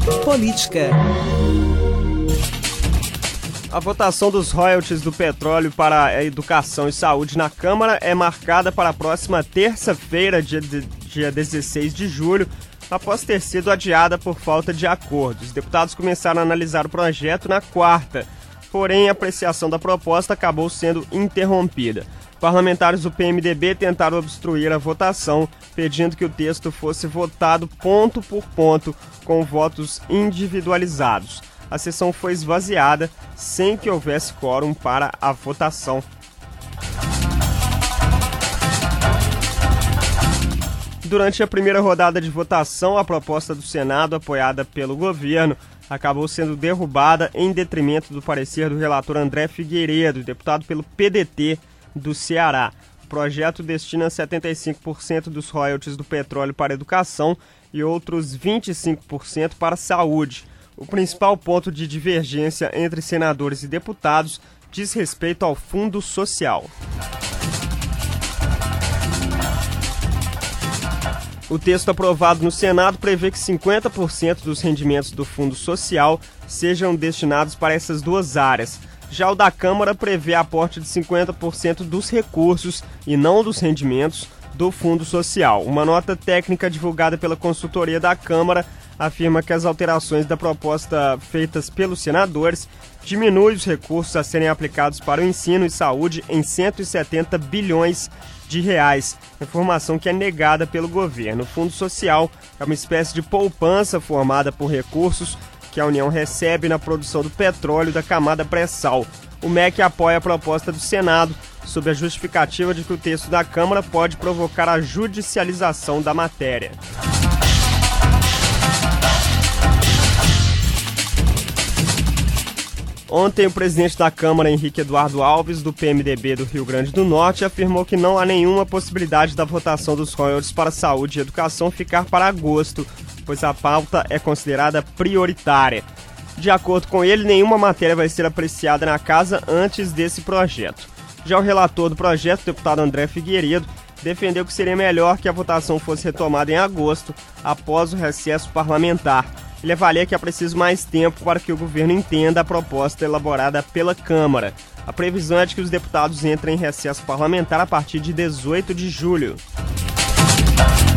Política. A votação dos royalties do petróleo para a educação e saúde na Câmara é marcada para a próxima terça-feira, dia 16 de julho, após ter sido adiada por falta de acordo. Os deputados começaram a analisar o projeto na quarta, porém a apreciação da proposta acabou sendo interrompida. Parlamentares do PMDB tentaram obstruir a votação, pedindo que o texto fosse votado ponto por ponto, com votos individualizados. A sessão foi esvaziada sem que houvesse quórum para a votação. Durante a primeira rodada de votação, a proposta do Senado, apoiada pelo governo, acabou sendo derrubada em detrimento do parecer do relator André Figueiredo, deputado pelo PDT do Ceará. O projeto destina 75% dos royalties do petróleo para a educação e outros 25% para a saúde. O principal ponto de divergência entre senadores e deputados diz respeito ao Fundo Social. O texto aprovado no Senado prevê que 50% dos rendimentos do Fundo Social sejam destinados para essas duas áreas. Já o da Câmara prevê aporte de 50% dos recursos e não dos rendimentos do Fundo Social. Uma nota técnica divulgada pela consultoria da Câmara afirma que as alterações da proposta feitas pelos senadores diminuem os recursos a serem aplicados para o ensino e saúde em 170 bilhões de reais, informação que é negada pelo governo. O Fundo Social é uma espécie de poupança formada por recursos que a União recebe na produção do petróleo da camada pré-sal. O MEC apoia a proposta do Senado, sob a justificativa de que o texto da Câmara pode provocar a judicialização da matéria. Ontem, o presidente da Câmara, Henrique Eduardo Alves, do PMDB do Rio Grande do Norte, afirmou que não há nenhuma possibilidade da votação dos royalties para saúde e educação ficar para agosto, pois a pauta é considerada prioritária. De acordo com ele, nenhuma matéria vai ser apreciada na casa antes desse projeto. Já o relator do projeto, o deputado André Figueiredo, defendeu que seria melhor que a votação fosse retomada em agosto, após o recesso parlamentar. Ele avalia que é preciso mais tempo para que o governo entenda a proposta elaborada pela Câmara. A previsão é de que os deputados entrem em recesso parlamentar a partir de 18 de julho.